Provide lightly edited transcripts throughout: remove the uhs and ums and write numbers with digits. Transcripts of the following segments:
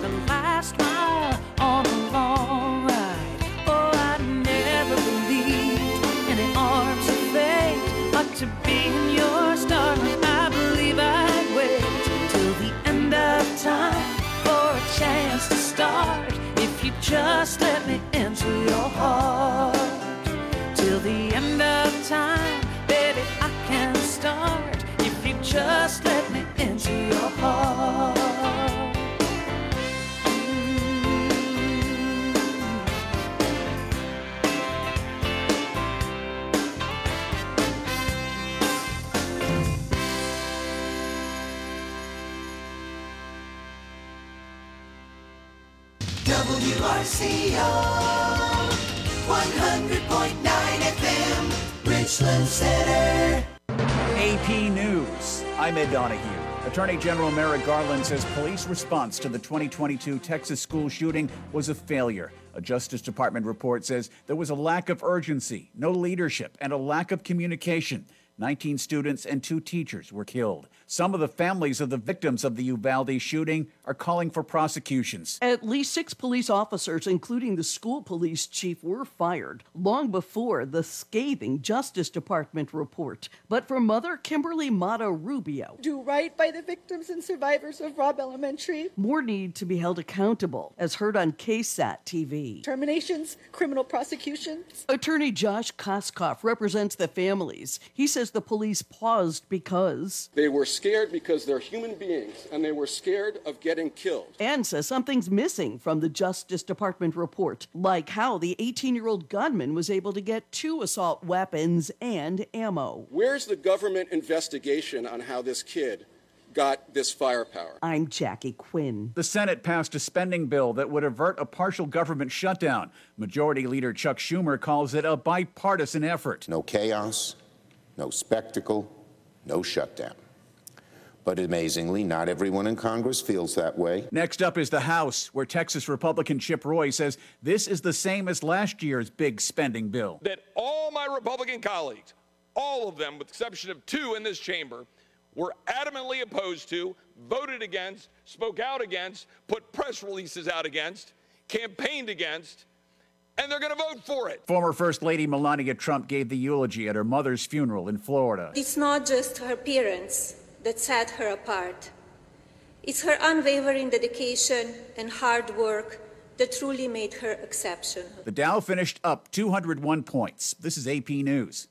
the last mile on a long ride. Oh, I never believed in the arms of fate, but to be in your starlight, I believe I'd wait till the end of time for a chance to start. If you just let me into your heart, till the end of time, baby, I can start. If you just let me into your heart. WRCO 100.9 FM, Richland Center. AP News. I'm Ed Donahue. Attorney General Merrick Garland says police response to the 2022 Texas school shooting was a failure. A Justice Department report says there was a lack of urgency, no leadership, and a lack of communication. 19 students and 2 teachers were killed. Some of the families of the victims of the Uvalde shooting are calling for prosecutions. At least 6 police officers, including the school police chief, were fired long before the scathing Justice Department report. But for Mother Kimberly Mata Rubio, do right by the victims and survivors of Robb Elementary. More need to be held accountable, as heard on KSAT TV. Terminations, criminal prosecutions. Attorney Josh Koskoff represents the families. He says the police paused because they were scared because they're human beings and they were scared of getting killed. And says something's missing from the Justice Department report, like how the 18-year-old gunman was able to get 2 assault weapons and ammo. Where's the government investigation on how this kid got this firepower? I'm Jackie Quinn. The Senate passed a spending bill that would avert a partial government shutdown. Majority Leader Chuck Schumer calls it a bipartisan effort. No chaos, no spectacle, no shutdown. But amazingly, not everyone in Congress feels that way. Next up is the House, where Texas Republican Chip Roy says this is the same as last year's big spending bill. That all my Republican colleagues, all of them with the exception of 2 in this chamber, were adamantly opposed to, voted against, spoke out against, put press releases out against, campaigned against, and they're going to vote for it. Former First Lady Melania Trump gave the eulogy at her mother's funeral in Florida. It's not just her appearance that set her apart. It's her unwavering dedication and hard work that truly made her exceptional. The Dow finished up 201 points. This is AP News.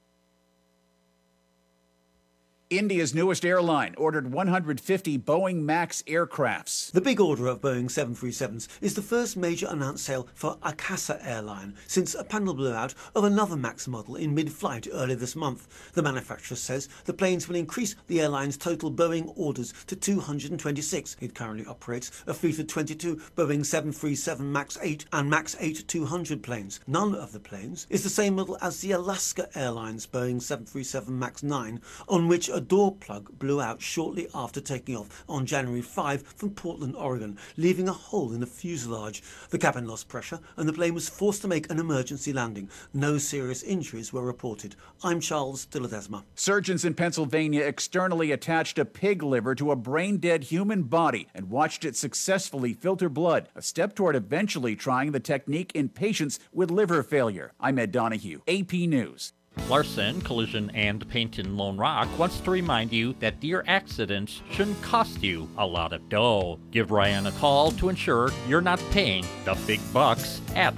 India's newest airline ordered 150 Boeing MAX aircrafts. The big order of Boeing 737s is the first major announced sale for Akasa Airline since a panel blew out of another MAX model in mid-flight earlier this month. The manufacturer says the planes will increase the airline's total Boeing orders to 226. It currently operates a fleet of 22 Boeing 737 MAX 8 and MAX 8-200 planes. None of the planes is the same model as the Alaska Airlines Boeing 737 MAX 9, on which a door plug blew out shortly after taking off on January 5 from Portland, Oregon, leaving a hole in the fuselage. The cabin lost pressure and the plane was forced to make an emergency landing. No serious injuries were reported. I'm Charles de Ledesma. Surgeons in Pennsylvania externally attached a pig liver to a brain-dead human body and watched it successfully filter blood, a step toward eventually trying the technique in patients with liver failure. I'm Ed Donahue, AP News. Larson Collision and Paint in Lone Rock wants to remind you that deer accidents shouldn't cost you a lot of dough. Give Ryan a call to ensure you're not paying the big bucks at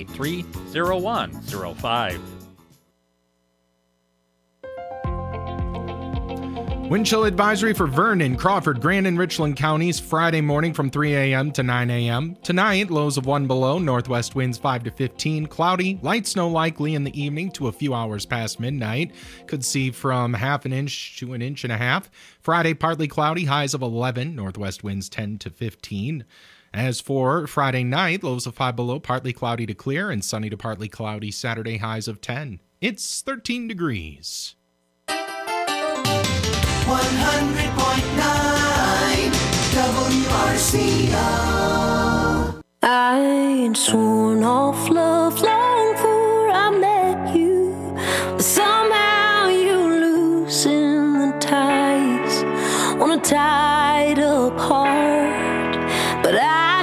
583-0105. Wind chill advisory for Vernon, Crawford, Grand, and Richland counties Friday morning from 3 a.m. to 9 a.m. Tonight, lows of 1 below, northwest winds 5 to 15, cloudy, light snow likely in the evening to a few hours past midnight. Could see from 1/2 inch to 1.5 inches. Friday, partly cloudy, highs of 11, northwest winds 10 to 15. As for Friday night, lows of 5 below, partly cloudy to clear, and sunny to partly cloudy Saturday, highs of 10. It's 13 degrees. 100.9 WRCO. I ain't sworn off love long before I met you, but somehow you loosen the ties on a tied up heart. But I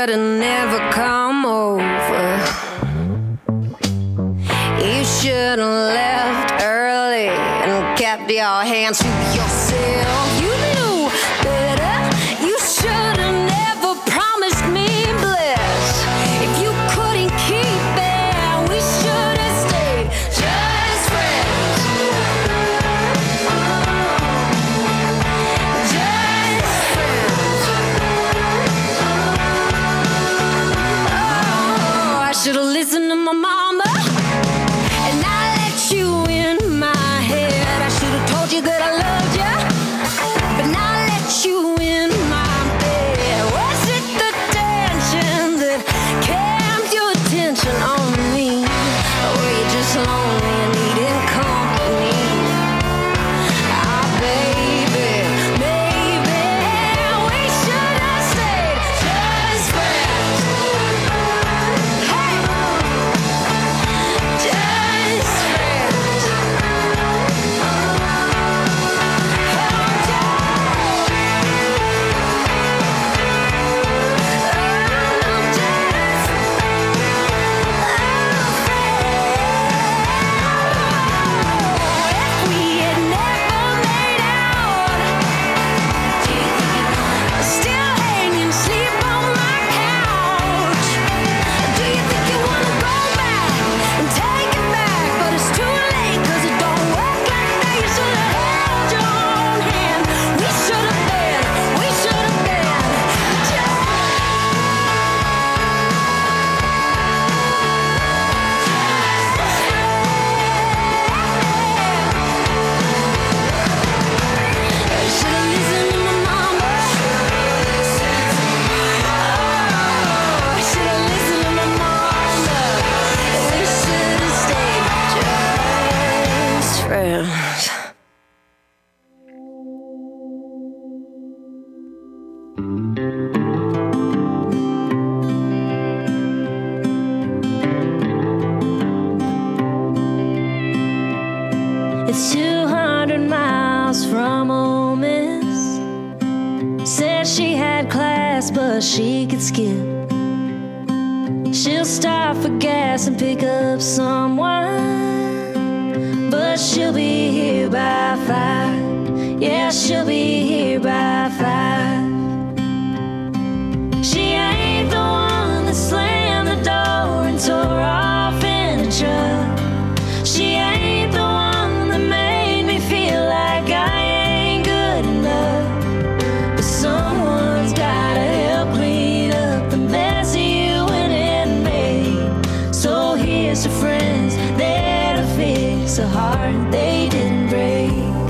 should have never come over. You should have left early and kept your hands to yourself. You knew better. You should have never promised me bliss. If you couldn't keep it, we should have stayed just friends. Just friends. Oh, I should have listened to my mama, and I let you in my head. I should have told you that I loved you, but now I let you in my bed. Was it the tension that kept your attention on me, or were you just lonely and needing company? Ah, baby, maybe we should have stayed just friends. Hey, just friends. If we had never made out, still hanging, sleep on my couch. Do you think you wanna go back and take it back? But it's too late, 'cause it don't work like that. You should have held your own hand. We should have been should have listened to my mama. Oh, should have listened to my mama. We should have stayed just friends. It's 200 miles from Ole Miss. Said she had class, but she could skip. She'll stop for gas and pick up some wine, but she'll be here by 5. Yeah, she'll be here by 5. She ain't the one that slammed the door and tore off in a truck. She ain't the one that made me feel like I ain't good enough. But someone's gotta help clean up the mess you went and made. So here's to friends there to fix a heart they didn't break.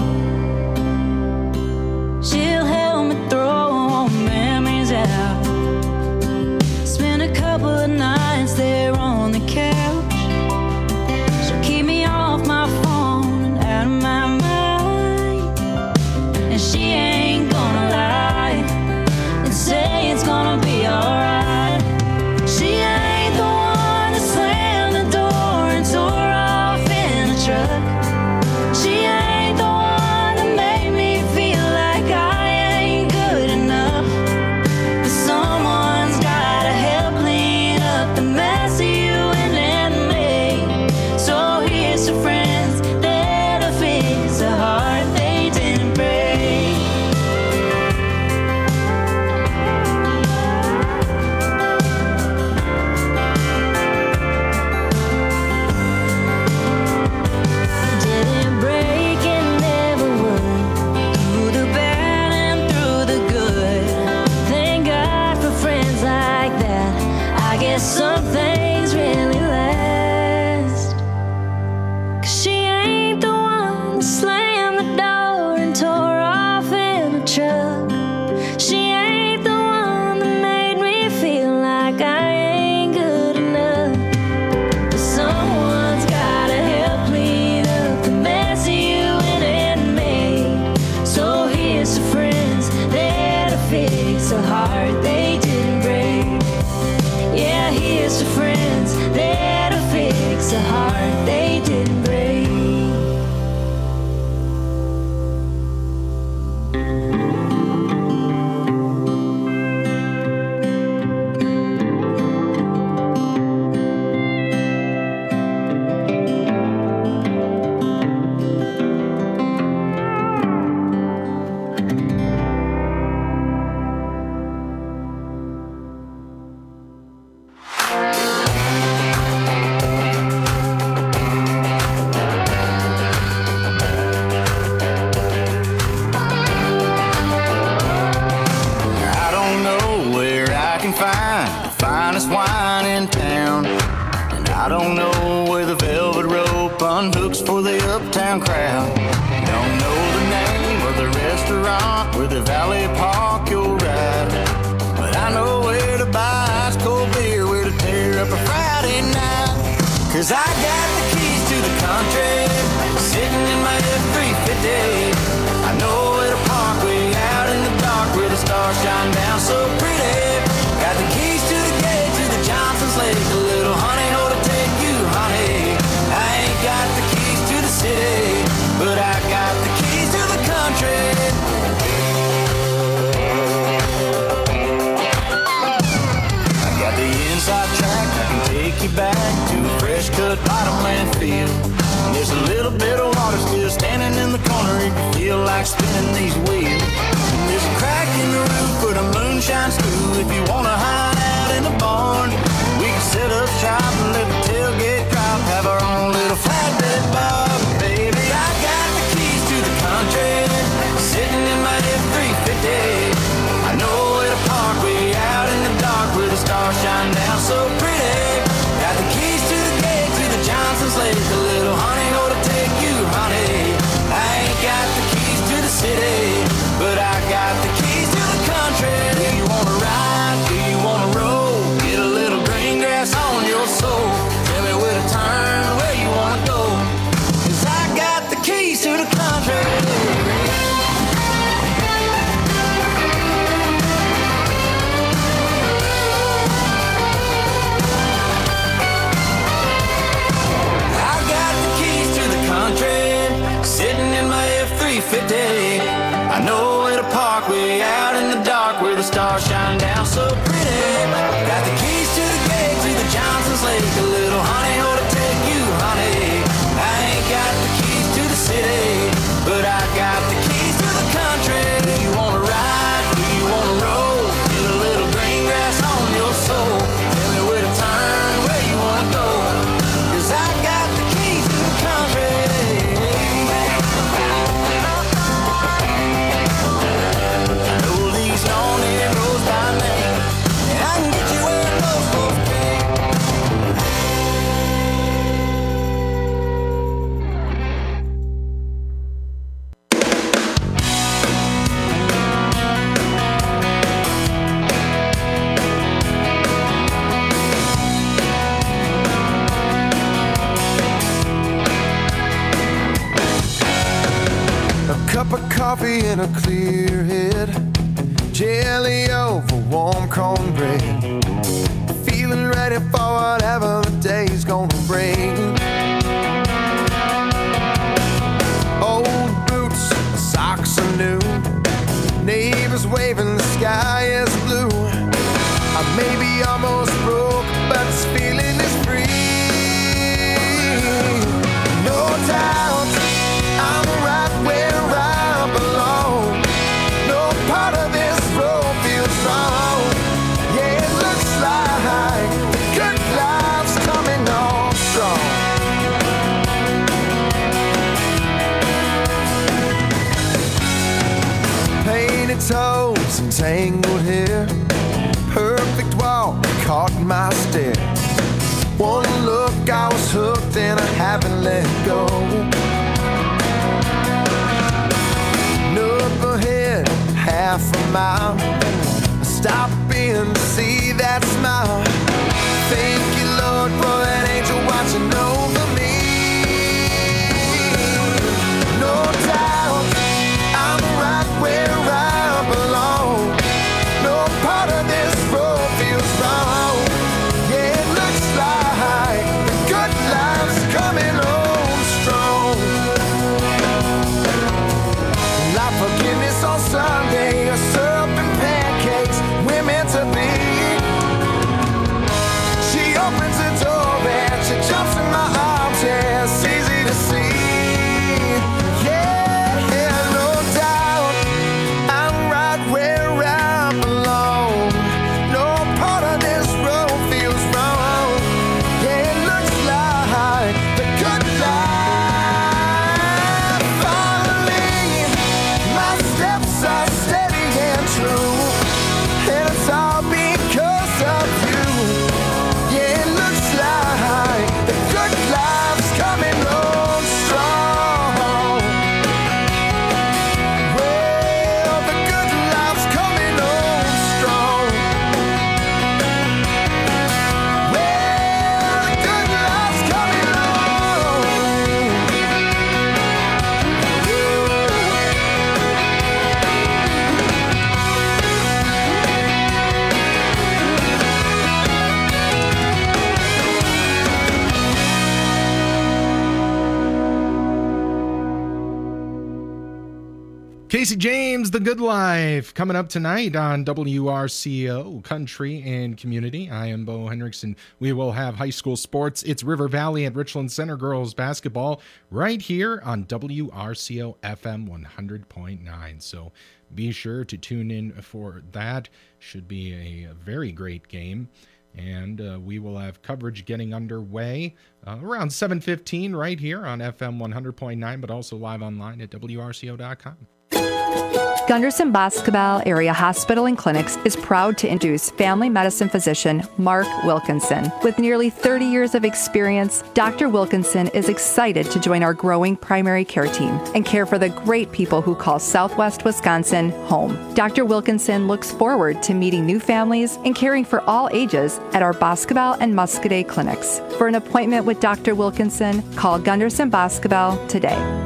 She'll help me throw memories out. Spend a couple of nights there on the couch. She'll keep me off my phone and out of my mind. And she ain't gonna lie and say it's gonna be alright. She ain't the one that slammed the door and tore off in a truck. wine in town. And I don't know where the velvet rope unhooks for the uptown crowd. Don't know the name of the restaurant where the valet park you'll ride. But I know where to buy ice cold beer, where to tear up a Friday night. 'Cause I got the keys to the country, sitting in my F-350. I know where to park way out in the dark, where the stars shine down so pretty. Got the keys to the gate, to the Johnson's Lake, a little honey hole to take you, honey. I ain't got the keys to the city, but I got the keys to the country. I got the inside track, I can take you back to a fresh cut bottomland field. There's a little bit of water still standing in the corner if you feel like spinning these wheels. And there's a crack in the roof where the moon shines through if you want to hide out in the barn. We can set up shop and let the tailgate drop, have our own little flatbed bar. Baby, I got the keys to the country, sitting in my F-350. I know where to park way out in the dark, where the stars shine down so pretty. Got the keys to the gate, to the Johnson's Lake, a little honey hole to take you, honey. I ain't got the keys to the city, but I got the keys to the country. Do you wanna ride? Do you wanna roll? Get a little green grass on your soul. Tell me where to turn, where you wanna go. 'Cause I got the keys to the country. Sitting in my F-350. I know where to park way out in the dark, where the stars shine down so pretty. Got the keys to the gate, to the Johnson's Lake, a little honey hole to take you, honey. I ain't got the keys to the city, but I got the keys to the country. Do you wanna ride? Do you wanna roll? Get a little green grass on your soul. Tell me where to turn, where you wanna go. 'Cause I got the keys to the country. Cup of coffee and a clear head, jelly over warm cornbread, feeling ready for whatever the day's gonna bring. Old boots, socks are new, neighbors waving, the sky is blue. I may be almost broke, but this feeling is free. No doubt I'm right where I belong. No part of this road feels wrong. Yeah, it looks like good life's coming on strong. Painted toes and tangled hair, perfect walk caught my stare. One look, I was hooked and I haven't let go. Up ahead, half a mile, stop in to see that smile. Thank you, Lord, for that angel watching over me. No doubt I'm right where I belong. No part of this road feels wrong. Yeah, it looks like the good life's coming on strong. Forgiveness on Sunday, a syrup and pancakes, we're meant to be. Casey James, The Good Life, coming up tonight on WRCO Country and Community. I am Bo Hendrickson. We will have high school sports. It's River Valley at Richland Center girls basketball right here on WRCO FM 100.9. So be sure to tune in for that. Should be a very great game. And we will have coverage getting underway around 7:15 right here on FM 100.9, but also live online at WRCO.com. Gunderson Boscobel Area Hospital and Clinics is proud to introduce family medicine physician Mark Wilkinson. With nearly 30 years of experience, Dr. Wilkinson is excited to join our growing primary care team and care for the great people who call Southwest Wisconsin home. Dr. Wilkinson looks forward to meeting new families and caring for all ages at our Boscobel and Muscadet clinics. For an appointment with Dr. Wilkinson, call Gunderson Boscobel today.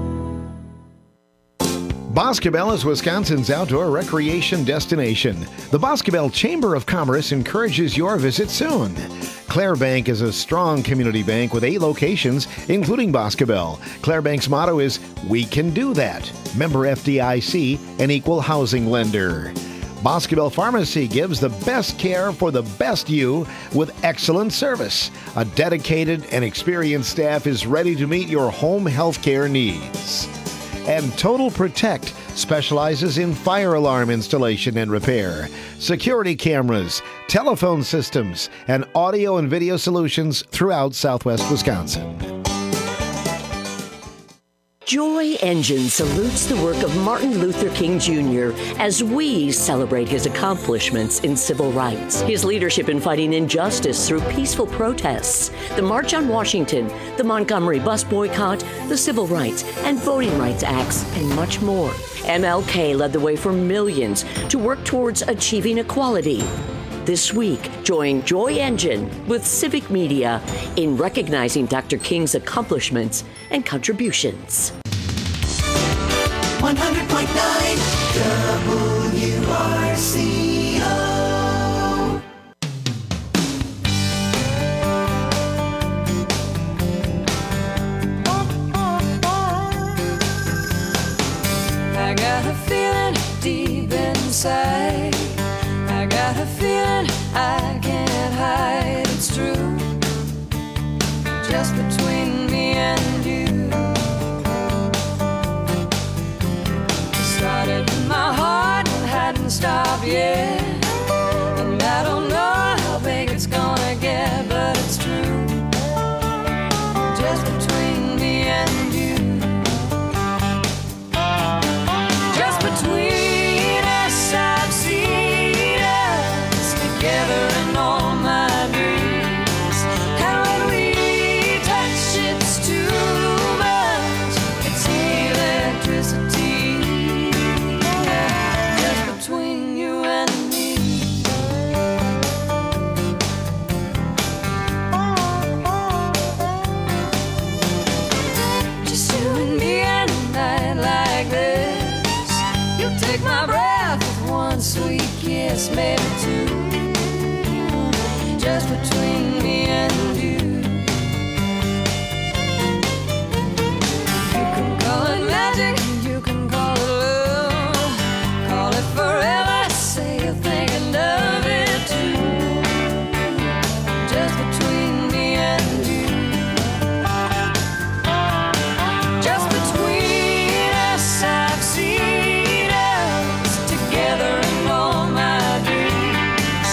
Boscobel is Wisconsin's outdoor recreation destination. The Boscobel Chamber of Commerce encourages your visit soon. Clare Bank is a strong community bank with 8 locations, including Boscobel. Clare Bank's motto is, "We can do that." Member FDIC, an equal housing lender. Boscobel Pharmacy gives the best care for the best you with excellent service. A dedicated and experienced staff is ready to meet your home health care needs. And Total Protect specializes in fire alarm installation and repair, security cameras, telephone systems, and audio and video solutions throughout Southwest Wisconsin. Joy Engine salutes the work of Martin Luther King Jr. as we celebrate his accomplishments in civil rights, his leadership in fighting injustice through peaceful protests, the March on Washington, the Montgomery bus boycott, the Civil Rights and Voting Rights Acts, and much more. MLK led the way for millions to work towards achieving equality. This week, join Joy Engine with Civic Media in recognizing Dr. King's accomplishments and contributions. 100.9 WRCO. I got a feeling deep inside. I got a feeling I can't hide. It's true, just between me and you. It started in my heart and hadn't stopped yet. And I don't know how big it's gonna get, but it's true, just between me and you. Just between us, I've seen us together in all my dreams. And when we touch, it's too much. It's electricity, just between you and me. Just you and me and a night like this. You take my breath with one sweet kiss, maybe two, just between me and you. You can call it magic, you can call it love, call it forever, say you're thinking of it too, just between me and you. Just between us, I've seen us together in all my dreams.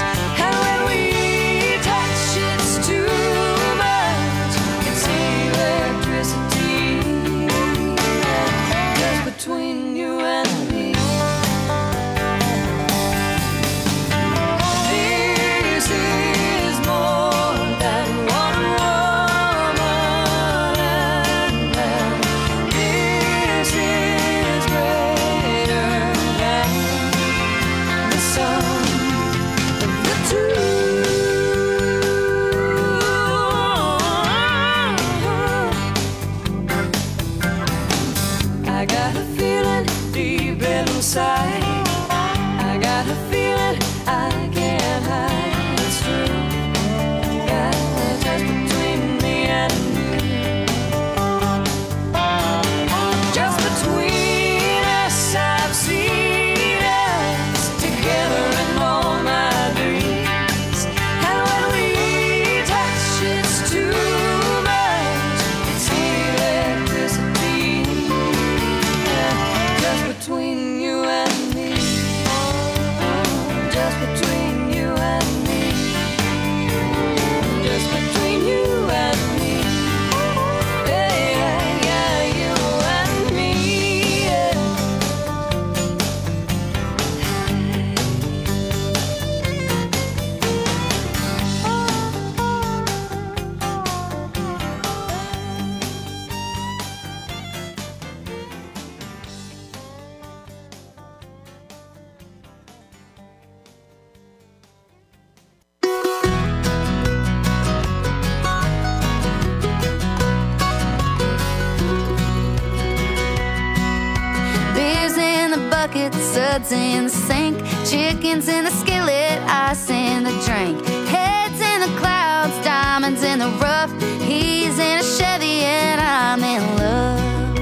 bucket, suds in the sink, chickens in the skillet, ice in the drink, heads in the clouds, diamonds in the rough. He's in a Chevy and I'm in love.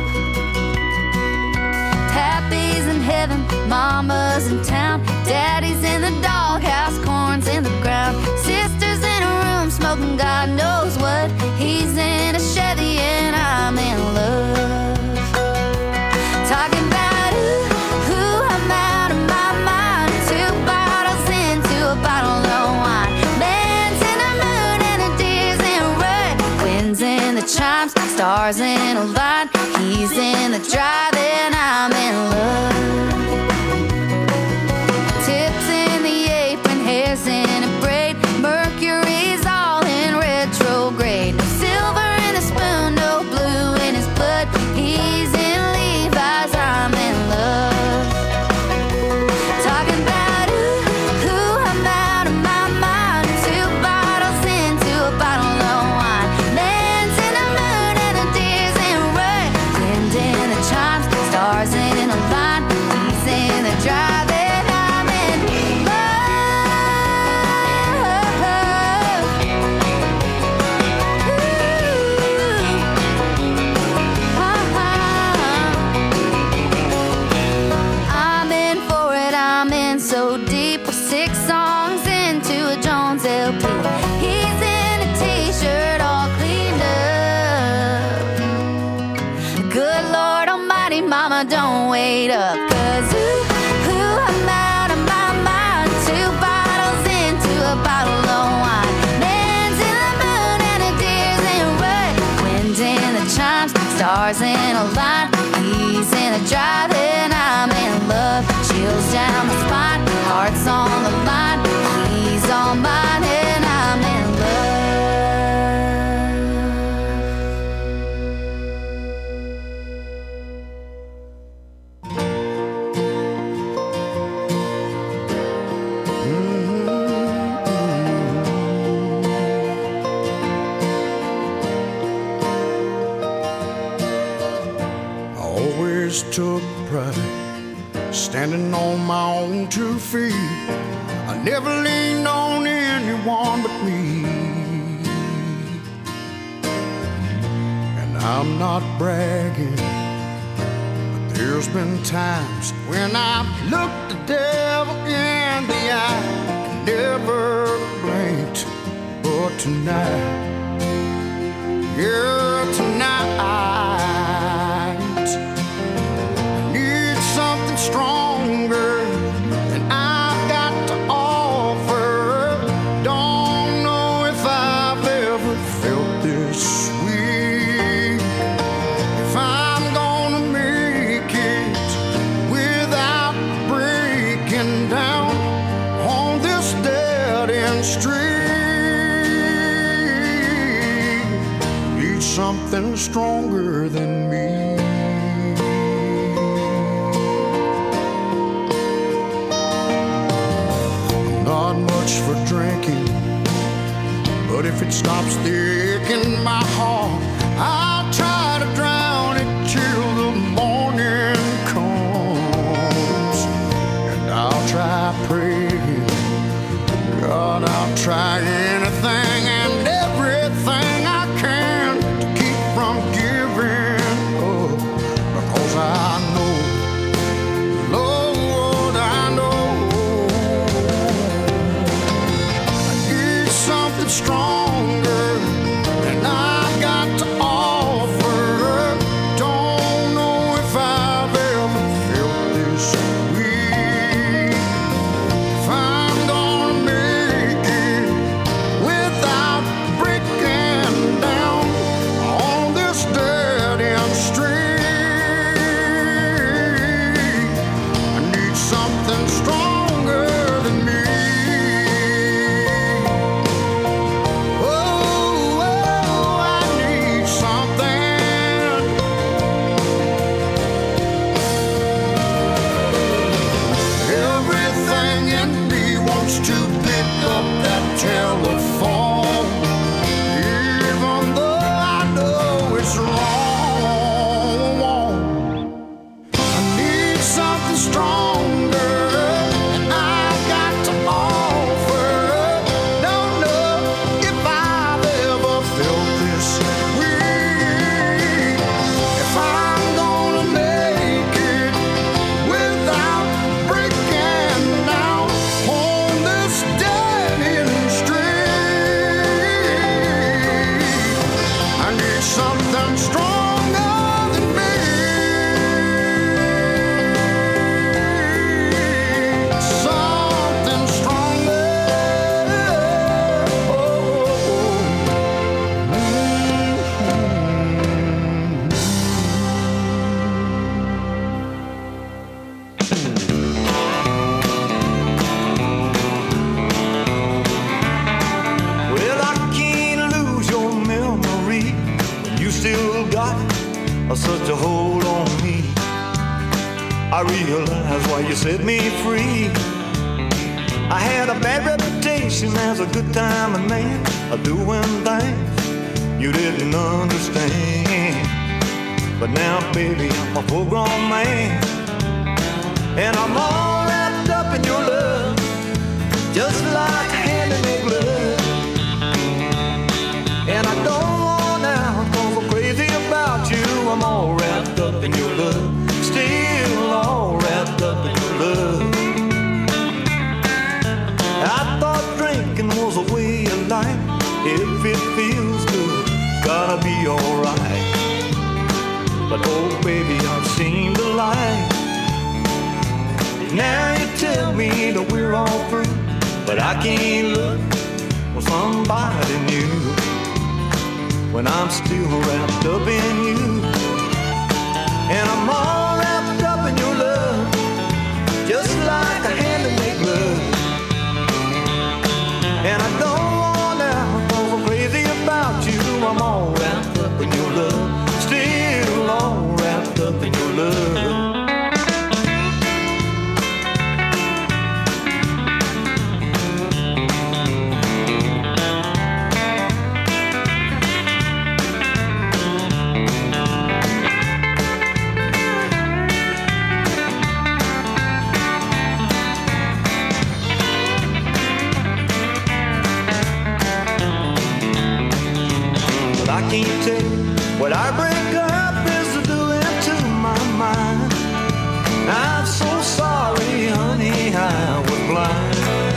Pappy's in heaven, mama's in town, daddy's in the doghouse, corn's in the ground, sister's in a room smoking God knows what. He's in a Chevy and I'm in love. Talking about ooh, I'm out of my mind. 2 bottles into a bottle of wine. Man's in the moon and a deer's in rut. Winds in the chimes, stars in a line. He's in the drive and I'm in love. Tips in the apron, hair's in a braid. Mercury's all in retrograde. No silver in the spoon, no blue in his blood. He's in Levi's, I'm in love. Talking about ooh, I'm out of my mind. 2 bottles into a bottle of wine. Man's in the moon and a deer's in rut. Wind in the chimes, stars in a line. He's in the drive and I'm in love. I'm in for it, I'm in so deep. We're 6 songs into a Jones LP. He's in a t-shirt all cleaned up. Good Lord Almighty, mama, don't wait up. 'Cause ooh, I'm out of my mind. 2 bottles into a bottle of wine. Man's in the moon and a deer's in rut. Wind in the chimes, stars in a line. He's in a drive and I'm in love. Chills down my spine, heart's on the line. He's all mine and I'm in I always took pride standing on my own 2 feet. I never leaned on anyone but me. And I'm not bragging, but there's been times when I've looked the devil in the eye and never blinked. But tonight, yeah, tonight, something stronger than I've got to offer. Don't know if I've ever felt this sweet. If I'm gonna make it without breaking down on this dead-end street, need something stronger than me. Not much for drinking, but if it stops the ache in my heart, I'll try to drown it till the morning comes. And I'll try praying, God, I'll try anything and everything I can to keep from giving up, because I know, Lord, I know something stronger than I've got to offer. such a hold on me. I realize why you set me free. I had a bad reputation as a good timing man, doing things you didn't understand. But now, baby, I'm a full-grown man, and I'm all wrapped up in your love, just like a hand-in-a glove. And I don't want out, 'cause I'm crazy about you. I'm all wrapped up in your love, still all wrapped up in your love. I thought drinking was a way of life. If it feels good, it's gotta be alright. But oh baby, I've seen the light. Now you tell me that we're all through, but I can't look for somebody new when I'm still wrapped up in you. And I'm all wrapped up in your love, just like a hand-in-a glove. And I don't want out, 'cause I'm crazy about you. I'm all wrapped up in your love, still all wrapped up in your love. I can't take what I break up is doing to my mind. I'm so sorry, honey, I was blind.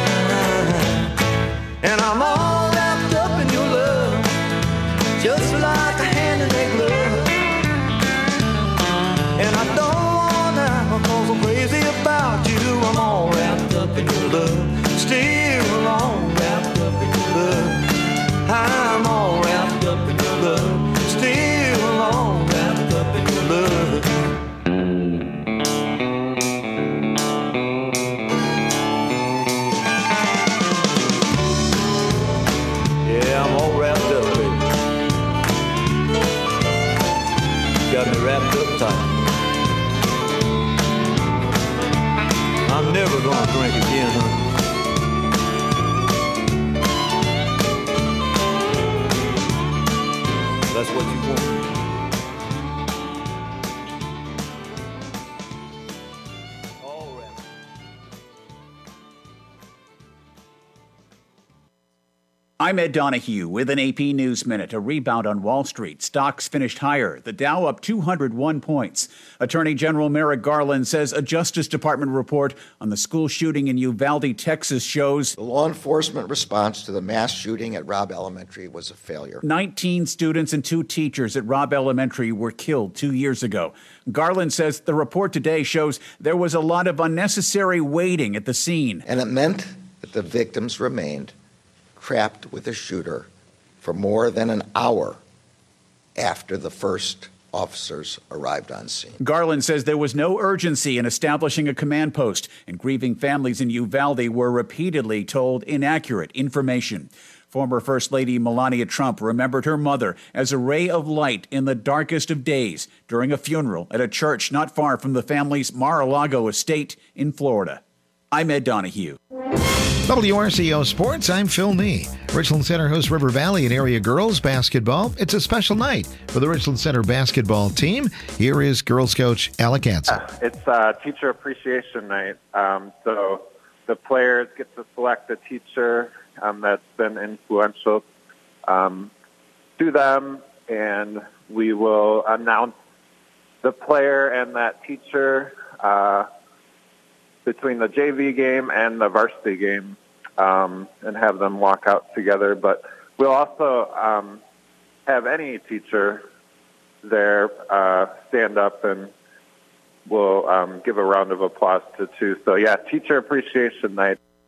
And I'm all wrapped up in your love, just like a hand-in-a glove. And I don't want out, 'cause I'm crazy about you. I'm all wrapped up in your love, still all wrapped up in your love. I'm all wrapped up in your love, still all wrapped up in your love. Yeah, I'm all wrapped up, baby. Got me wrapped up tight. I'm never gonna drink again, honey. That's what you want. All right. I'm Ed Donahue with an AP News Minute. A rebound on Wall Street. Stocks finished higher. The Dow up 201 points. Attorney General Merrick Garland says a Justice Department report on the school shooting in Uvalde, Texas shows the law enforcement response to the mass shooting at Robb Elementary was a failure. 19 students and 2 teachers at Robb Elementary were killed 2 years ago. Garland says the report today shows there was a lot of unnecessary waiting at the scene. And it meant that the victims remained trapped with a shooter for more than an hour after the first officers arrived on scene. Garland says there was no urgency in establishing a command post, and grieving families in Uvalde were repeatedly told inaccurate information. Former First Lady Melania Trump remembered her mother as a ray of light in the darkest of days during a funeral at a church not far from the family's Mar-a-Lago estate in Florida. I'm Ed Donahue. WRCO Sports, I'm Phil Nee. Richland Center hosts River Valley and area girls basketball. It's a special night for the Richland Center basketball team. Here is girls coach Alec Hansen. It's Teacher Appreciation Night. So the players get to select a teacher that's been influential to them, and we will announce the player and that teacher between the JV game and the varsity game, and have them walk out together. But we'll also have any teacher there stand up, and we'll give a round of applause to two. So, yeah, Teacher Appreciation Night.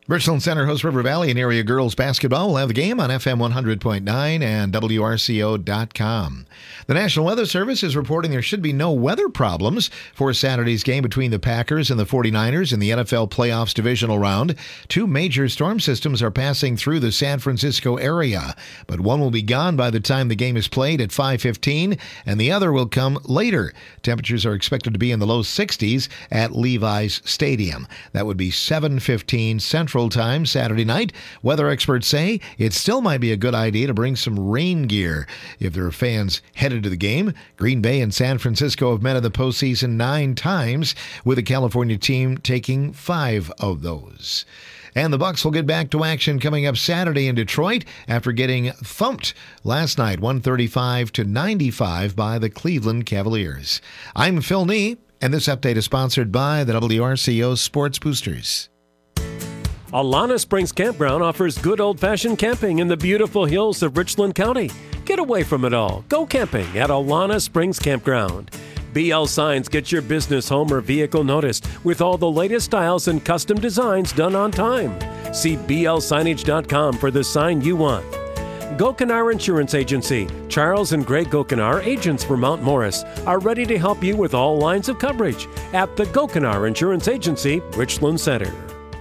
Richland Center hosts River Valley and area girls basketball. We'll have the game on FM 100.9 and WRCO.com. The National Weather Service is reporting there should be no weather problems for Saturday's game between the Packers and the 49ers in the NFL Playoffs divisional round. Two major storm systems are passing through the San Francisco area, but one will be gone by the time the game is played at 5:15, and the other will come later. Temperatures are expected to be in the low 60s at Levi's Stadium. That would be 7:15 Central Time Saturday night. Weather experts say it still might be a good idea to bring some rain gear if there are fans headed to the game. Green Bay and San Francisco have met in the postseason 9 times, with the California team taking 5 of those. And the Bucs will get back to action coming up Saturday in Detroit after getting thumped last night, 135-95 by the Cleveland Cavaliers. I'm Phil Nee, and this update is sponsored by the WRCO Sports Boosters. Alana Springs Campground offers good old-fashioned camping in the beautiful hills of Richland County. Get away from it all. Go camping at Alana Springs Campground. BL Signs gets your business, home, or vehicle noticed with all the latest styles and custom designs done on time. See blsignage.com for the sign you want. Gokenar Insurance Agency. Charles and Greg Gokenar, agents for Mount Morris, are ready to help you with all lines of coverage at the Gokenar Insurance Agency, Richland Center.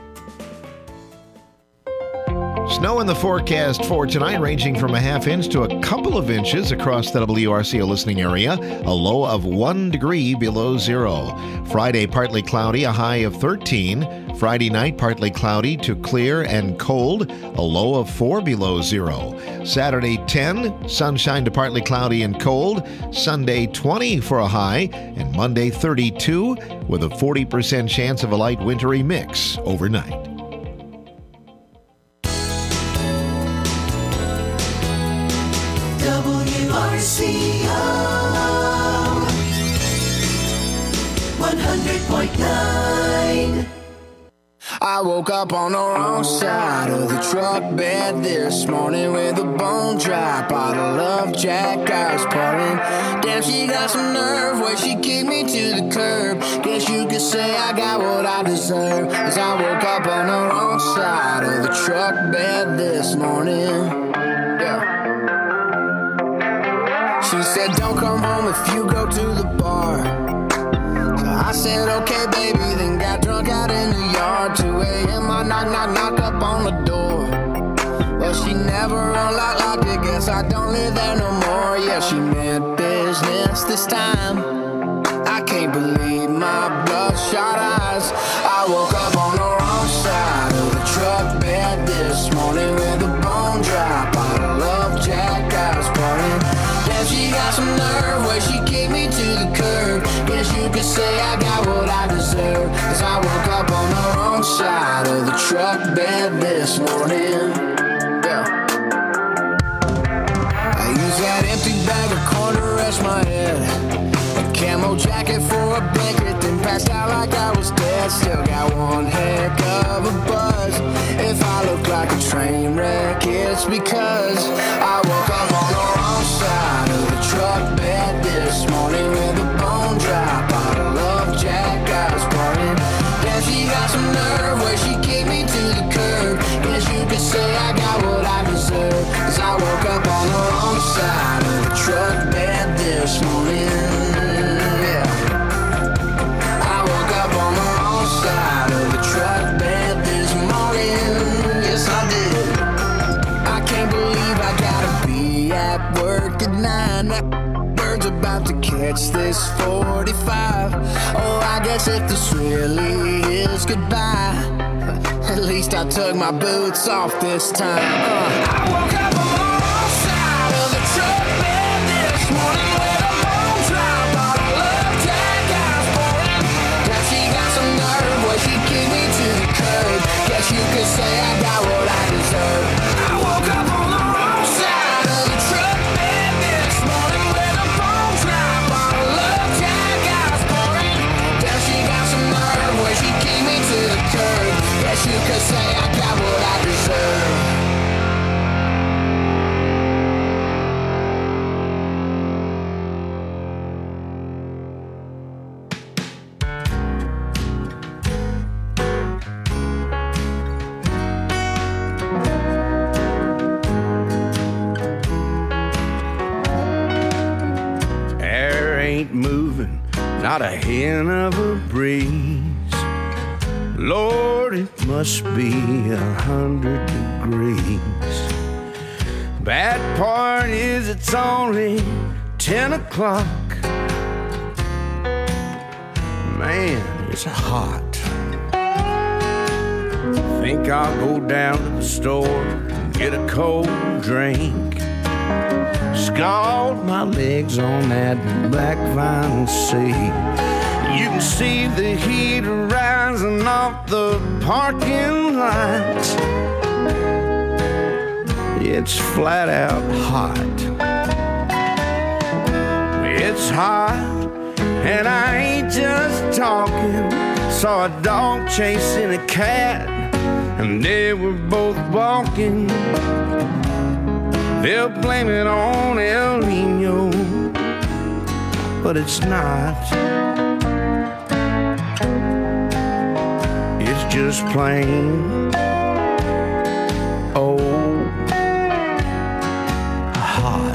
Snow in the forecast for tonight, ranging from a half inch to a couple of inches across the WRCO listening area, a low of 1 degree below zero. Friday, partly cloudy, a high of 13. Friday night, partly cloudy to clear and cold, a low of 4 below zero. Saturday, 10, sunshine to partly cloudy and cold. Sunday, 20 for a high, and Monday, 32, with a 40% chance of a light wintry mix overnight. WRCO 100.9. I woke up on the wrong side of the truck bed this morning with a bone dry bottle of Jack I was pouring. Damn, she got some nerve where she kicked me to the curb. Guess you could say I got what I deserve, 'cause I woke up on the wrong side of the truck bed this morning. Yeah. She said, don't come home if you go to the bar. So I said, okay, baby, then got drunk out in the yard. 2 a.m. I knock up on the door. Well, she never unlocked it, guess I don't live there no more. Yeah, she meant business this time. I can't believe my bloodshot eyes. I woke up on the wrong side of the truck bed this morning with a bone dry bottle of Jack I was pouring. She got some nerve where she kicked me to the curb. Guess you could say I got what I deserve, 'cause I woke up on the wrong side of the truck bed this morning. Yeah. I used that empty bag of corn to rest my head, a camo jacket for a blanket, then passed out like I was dead. Still got one heck of a buzz. If I look like a train wreck, it's because I woke up on the wrong side of the truck bed this morning with a bone dry bottle of Jack I was pouring. Damn, she got some nerve where she kicked me to the curb. Guess you could say I got what I deserve, 'cause I woke up on the wrong side of the truck bed this morning. Yeah. I woke up on the wrong side of the truck bed this morning. Yes, I did. I can't believe I gotta be at work at 9. That bird's about to catch this 45. Oh, I guess if this really is goodbye, at least I took my boots off this time. I woke up on the wrong side of the truck bed this morning with a bone dry bottle of Jack I was pouring. Now she got some nerve where she kicked me to the curb. Guess you could say I got what I deserve. I woke up on the wrong side of the truck bed this morning with a bone dry bottle of Jack I was pouring. Now she got some nerve where she kicked me to the curb. Guess you could say I got what I deserve. not a hint of a breeze. Lord, it must be 100 degrees. Bad part is it's only 10 o'clock. Man, it's hot. Think I'll go down to the store and get a cold drink. Scald my legs on that black vinyl seat. You can see the heat rising off the parking lot. It's flat out hot. It's hot, and I ain't just talking. Saw a dog chasing a cat, and they were both walking. They'll blame it on El Nino, but it's not. It's just plain old hot.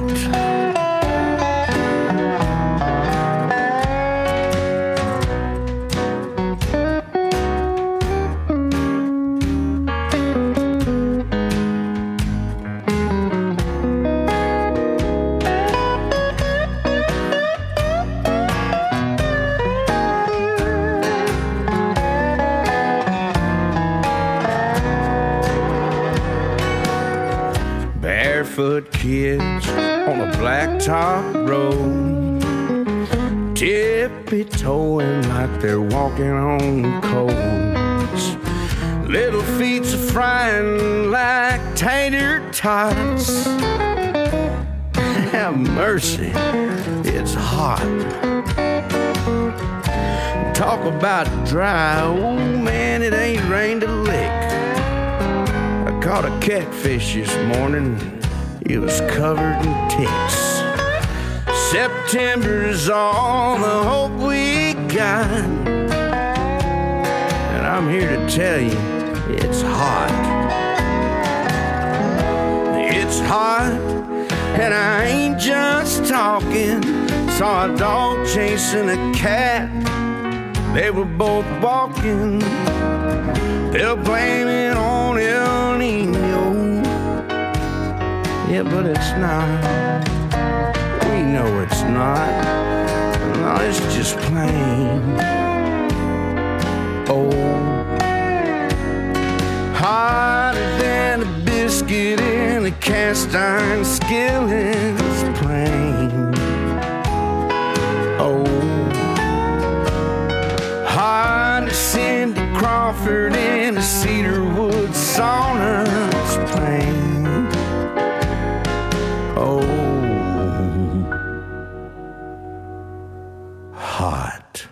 Barefoot kids on a blacktop road, tippy-toeing like they're walking on coals. Little feet are frying like tater tots. Have mercy, it's hot. Talk about dry, oh man, it ain't rained a lick. I caught a catfish this morning, it was covered in ticks. September is all the hope we got, and I'm here to tell you, it's hot. It's hot, and I ain't just talking. Saw a dog chasing a cat, they were both walking. They'll blame it on El Nino, yeah, but it's not. We know it's not. No, it's just plain old hotter than a biscuit in a cast iron skillet. It's plain old hot as Cindy Crawford in a cedarwood sauna. It's plain old hot.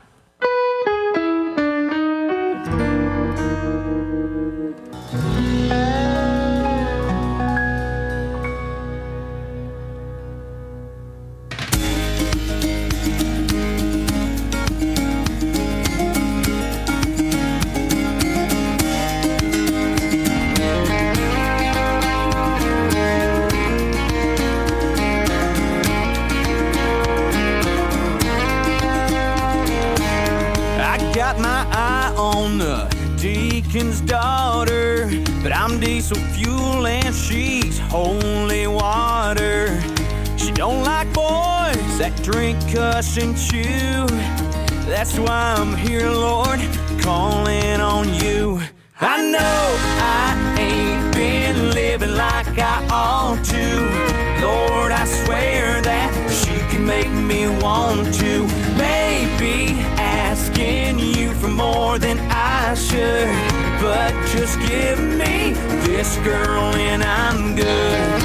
Got my eye on the deacon's daughter, but I'm diesel fuel and she's holy water. She don't like boys that drink, cuss, and chew. That's why I'm here, Lord, calling on you. I know I ain't been living like I ought to. Lord, I swear that she can make me want to. Maybe asking you for more than I should, but just give me this girl and I'm good.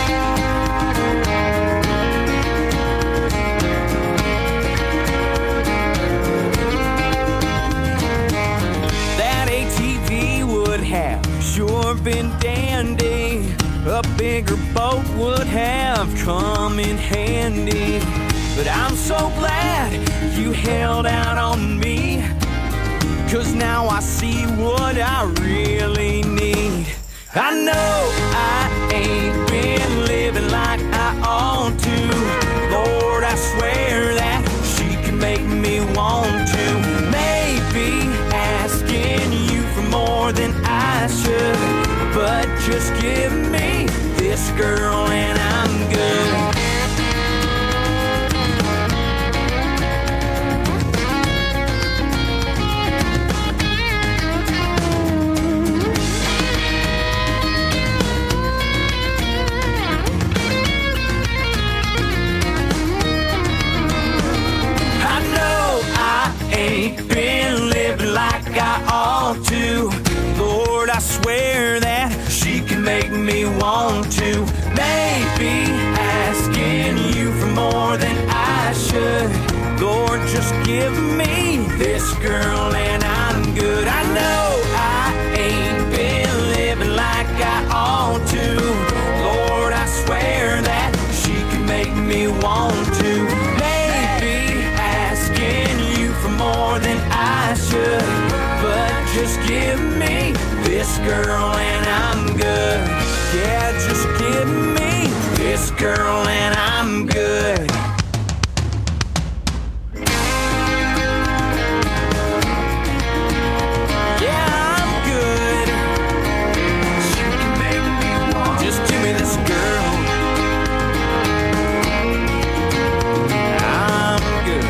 That ATV would have sure been dandy. A bigger boat would have come in handy. But I'm so glad you held out on me, 'cause now I see what I really need. I know I ain't been living like I ought to. Lord, I swear that she can make me more than I should. But just give me this girl and I'm good. Ain't been living like I ought to. Lord, I swear that she can make me want to. Maybe asking you for more than I should. Lord, just give me this girl and I'm good. I know I ain't been living like I ought to. Lord, I swear that she can make me want to. Maybe asking more than I should, but just give me this girl and I'm good. Yeah, just give me this girl and I'm good. Yeah, I'm good. She can make me want. Just give me this girl. I'm good.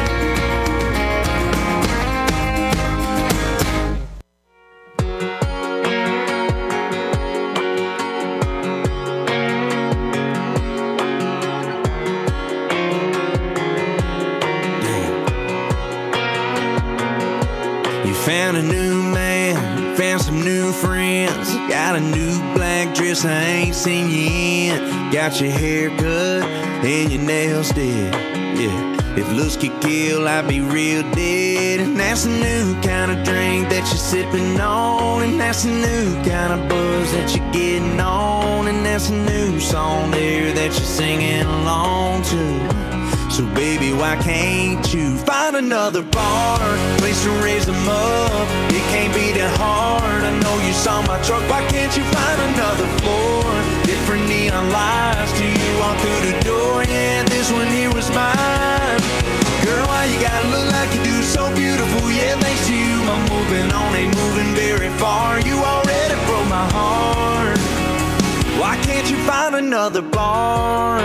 Found a new man, found some new friends. Got a new black dress I ain't seen you in. Got your hair cut and your nails did. Yeah, if looks could kill, I'd be real dead. And that's a new kind of drink that you're sipping on. And that's a new kind of buzz that you're getting on. And that's a new song there that you're singing along to. So baby, why can't you find another bar, place to raise them up? It can't be that hard. I know you saw my truck. Why can't you find another floor? Different neon lights till you walk through the door. Yeah, this one here was mine. Girl, why you gotta look like you do? So beautiful. Yeah, thanks to you, I'm moving on, ain't moving very far. You already broke my heart. Why can't you find another bar?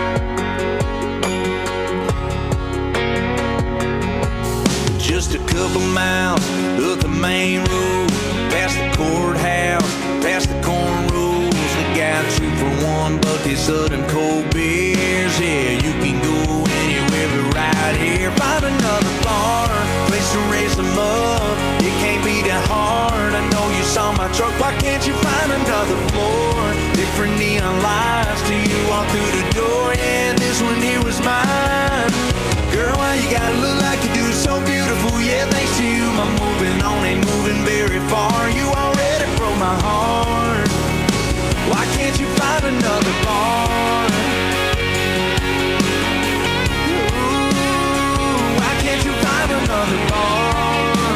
Just a couple miles up the main road, past the courthouse, past the cornrows. We got 2 for $1, these southern cold beers. Yeah, you can go anywhere but right here. Find another bar, place to raise them up. It can't be that hard. I know you saw my truck. Why can't you find another floor? Different neon lights till you walk through the door. Yeah, this one here was mine. Girl, why you gotta look like you do? So beautiful, yeah, thanks to you, I'm moving on, ain't moving very far. You already broke my heart. Why can't you find another bar? Ooh, why can't you find another bar,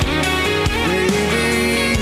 baby?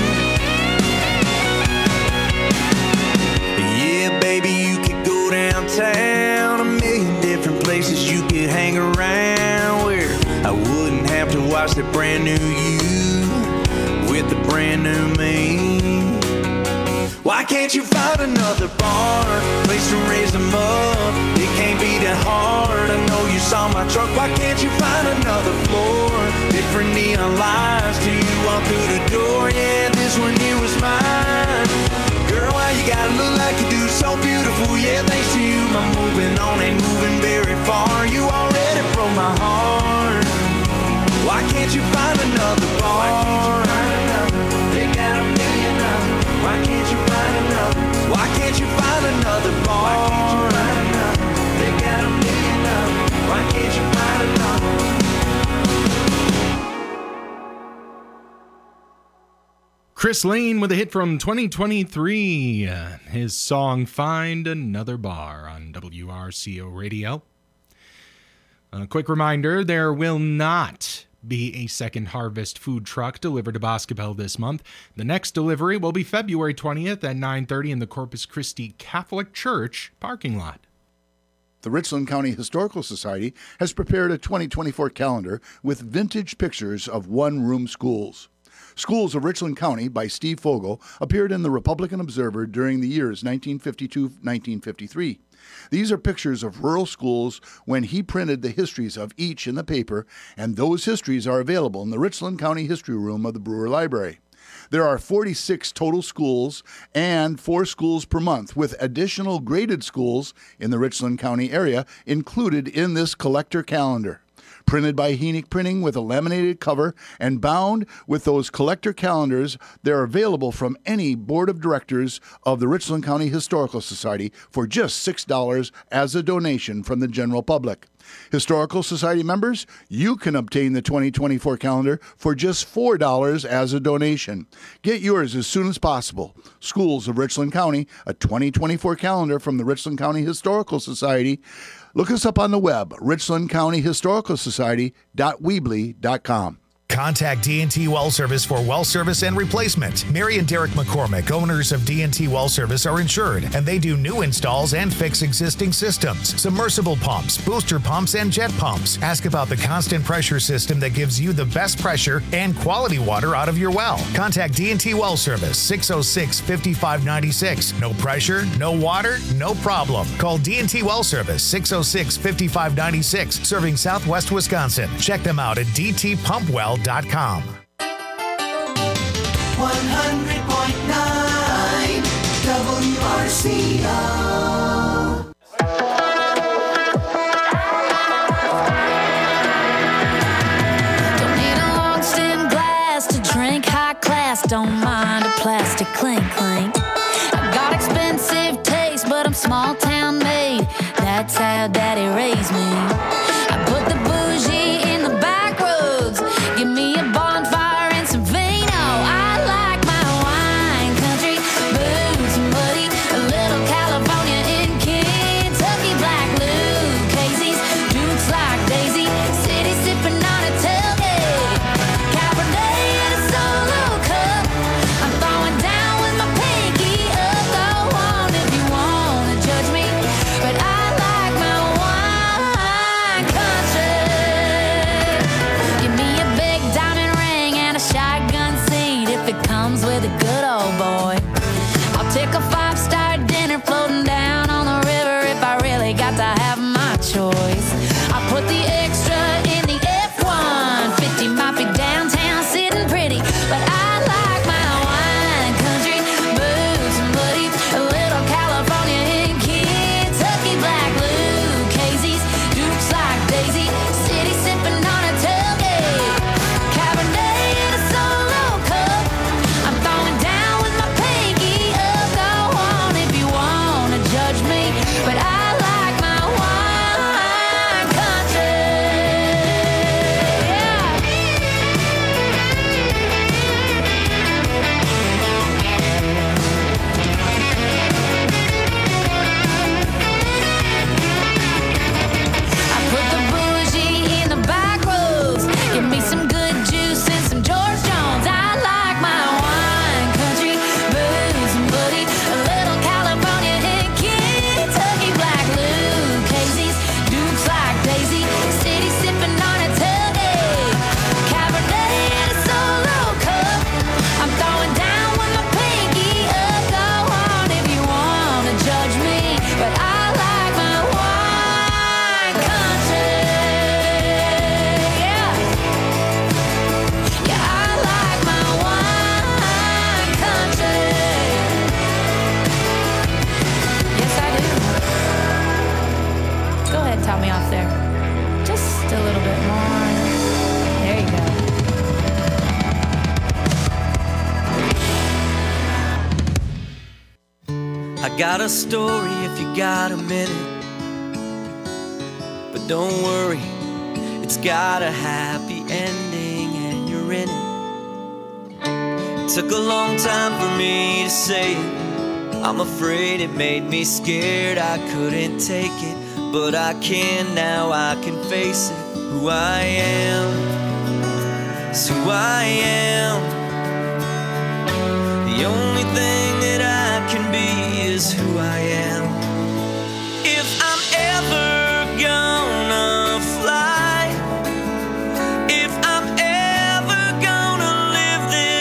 Yeah, baby, you could go downtown, a million different places you could hang around where I wouldn't have to watch the brand new you with the brand new me. Why can't you find another bar, place to raise them up? It can't be that hard. I know you saw my truck. Why can't you find another floor? Different neon lights till you walk through the door. Yeah, this one here was mine. Girl, why you gotta look like you do? So beautiful, yeah, thanks to you, I'm moving on, ain't moving very far. You already broke my heart. Why can't you find another bar? They got a million of them. Why can't you find another? Why can't you find another bar? They got a million of them. Why can't you find another? Chris Lane with a hit from 2023. His song Find Another Bar on WRCO Radio. A quick reminder, there will not be a Second Harvest food truck delivered to Boscobel this month. The next delivery will be February 20th at 9:30 in the Corpus Christi Catholic Church parking lot. The Richland County Historical Society has prepared a 2024 calendar with vintage pictures of one-room schools. Schools of Richland County by Steve Fogel appeared in the Republican Observer during the years 1952-1953. These are pictures of rural schools when he printed the histories of each in the paper, and those histories are available in the Richland County History Room of the Brewer Library. There are 46 total schools and 4 schools per month, with additional graded schools in the Richland County area included in this collector calendar. Printed by Henick Printing with a laminated cover and bound with those collector calendars, they're available from any board of directors of the Richland County Historical Society for just $6 as a donation from the general public. Historical Society members, you can obtain the 2024 calendar for just $4 as a donation. Get yours as soon as possible. Schools of Richland County, a 2024 calendar from the Richland County Historical Society. Look us up on the web, richlandcountyhistoricalsociety.weebly.com. Contact D&T Well Service for well service and replacement. Mary and Derek McCormick, owners of D&T Well Service, are insured, and they do new installs and fix existing systems, submersible pumps, booster pumps, and jet pumps. Ask about the constant pressure system that gives you the best pressure and quality water out of your well. Contact D&T Well Service, 606-5596. No pressure, no water, no problem. Call D&T Well Service, 606-5596, serving Southwest Wisconsin. Check them out at dtpumpwell.com. 100.9 WRCO. Don't need a long stem glass to drink high class. Don't mind a plastic clink clink. I got expensive taste, but I'm small town made. That's how daddy raised me. I put the bougie in the back roads. Give me a bonfire and some vino. I like my wine country, boots and muddy, a little California in Kentucky, black Lucchese's, Dukes like Daisy, city sipping on a tailgate, Cabernet in a solo cup. I'm throwing down with my pinky up. Go on if you wanna judge me, but I like my wine country. Give me a big diamond ring and a shotgun seat if it comes with a good old boy. I'll take a 5-star dinner floating down on the river if I really got to have my choice. I put the extra in the F-150, might be downtown sitting pretty, but I like my wine country, boots and bloody, a little California in Kentucky, black Lucchese's, Dukes like Daisy, city sipping on a tailgate, Cabernet in a solo cup. I'm throwing down with my pinky up. Go on if you wanna judge me, but I like my wine country. I put the bougie in the back roads. Give me some good juice and some George Jones. I like my wine country, booze and buddy, a little California in Kentucky, black Lucchese's, Dukes like Daisy, city sipping on a tailgate, Cabernet in a solo cup. I'm throwing down with my pinky up. Go on if you wanna judge me, but I like my wine country. Yeah, yeah, I like my wine country. Yes, I do. Go ahead, top me off there. Just a little bit more. There you go. I got a story if you got a minute, but don't worry, it's got a happy ending and you're in it. It took a long time for me to say it. I'm afraid it made me scared, I couldn't take it, but I can now, I can face it. Who I am is who I am. The only thing that I can be is who I am. If I'm ever gonna fly, if I'm ever gonna live this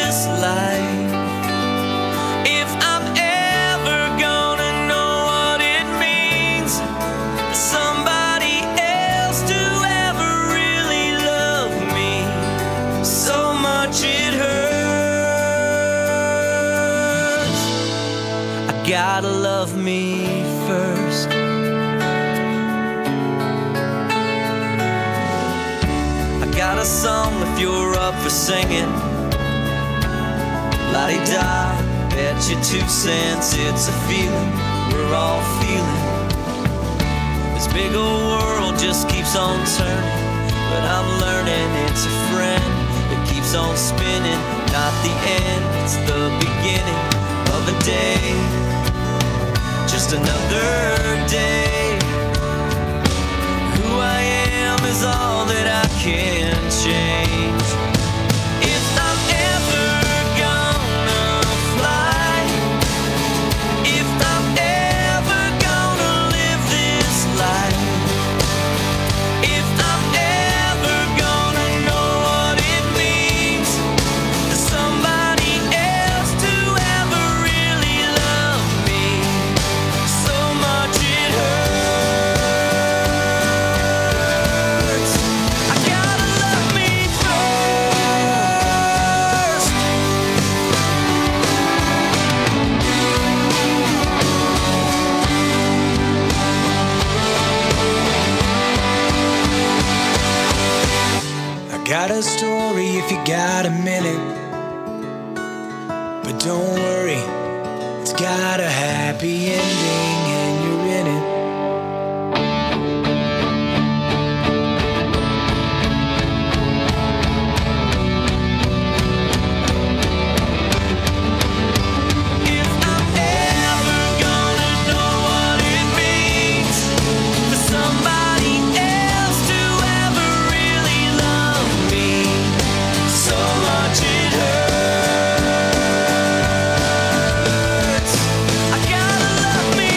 a song if you're up for singing. La-di-da, bet you 2 cents, it's a feeling we're all feeling. This big old world just keeps on turning, but I'm learning it's a friend that keeps on spinning. Not the end, it's the beginning of a day, just another day. Who I am is all that I can change. If I'm ever gonna fly, if I'm ever gonna live this life, if I'm ever gonna know what it means for somebody else to ever really love me so much it hurts, I gotta love me first. I got a story if you got a minute, but don't worry, it's got a happy ending and you're in it. If I'm ever gonna know what it means for somebody else to ever really love me so much it hurts, I gotta love me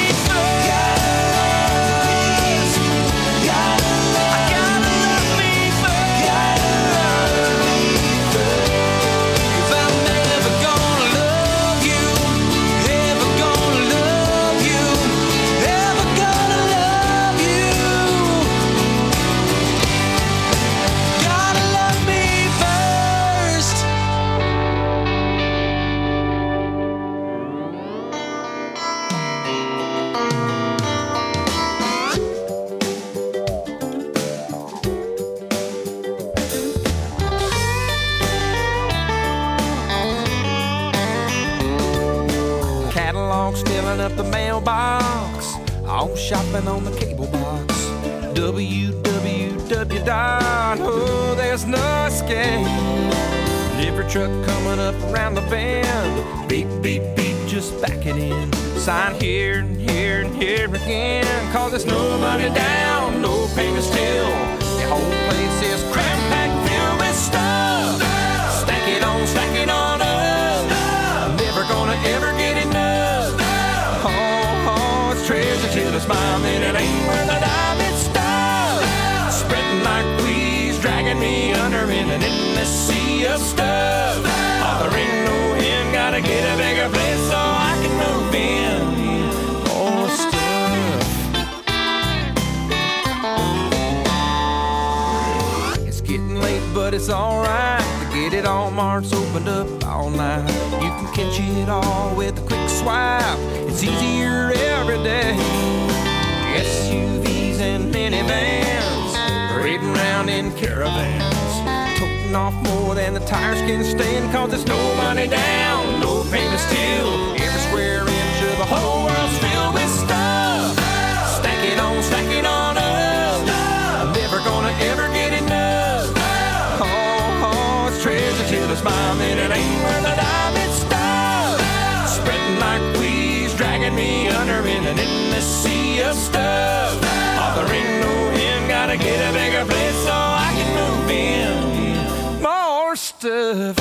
first. I gotta love me first. If I'm ever gonna love you, ever gonna love you, ever gonna love you, gotta love me first. Catalog's filling up the mailbox, all shopping on the cable box. www. Oh, there's no escape. Delivery truck coming up around the bend. Beep, beep, beep, just backing in. Sign here and here and here again. Cause there's no money down, no payment still. The whole place is cram-packed filled with stuff. Stack it on up. Never gonna ever get enough. Oh, it's treasure till it's mine, and it ain't worth a dime, it's stuff. Spreading like fleas, dragging me under in an endless sea of stuff. Oh, there ain't no end, gotta get a bigger place so I can move in. More stuff. It's getting late, but it's alright. To get it all marked, opened up all night. You can catch it all with a quick swipe. It's easier every day. SUVs and minivans, parading around in caravans, toting off more than the tires can stand. Cause there's no money down, no payment still. Every square inch of the whole world's filled with stuff. Stack it on up. Never gonna ever get enough. Oh, it's treasure till it's mine, and it ain't worth a dime, it's stuff. Spreading like fleas, dragging me under in an endless sea of stuff. Oh, there ain't no end, gotta get a bigger place so I can move in. More stuff.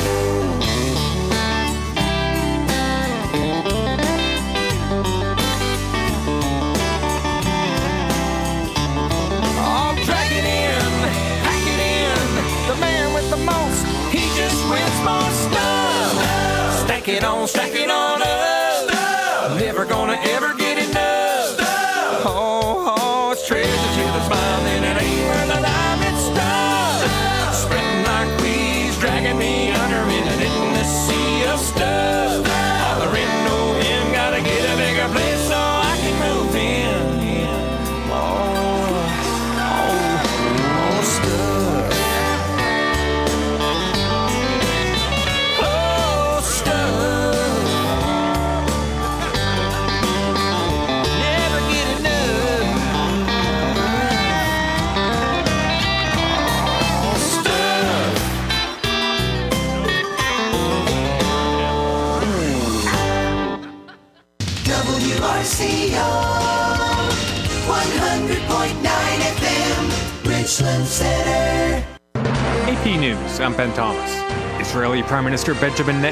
Oh, drag it in, pack it in. The man with the most, he just wins more stuff. Stack it on up. Never gonna ever get enough. Oh, it's treasure till it's mine, and it ain't worth a dime, it's stuff. Spreading like fleas, dragging me under in an endless sea of stuff. Oh, there ain't no end, gotta get a bigger place so I can move in. More stuff. Richland Center. AP News, I'm Ben Thomas. Israeli Prime Minister Benjamin Netanyahu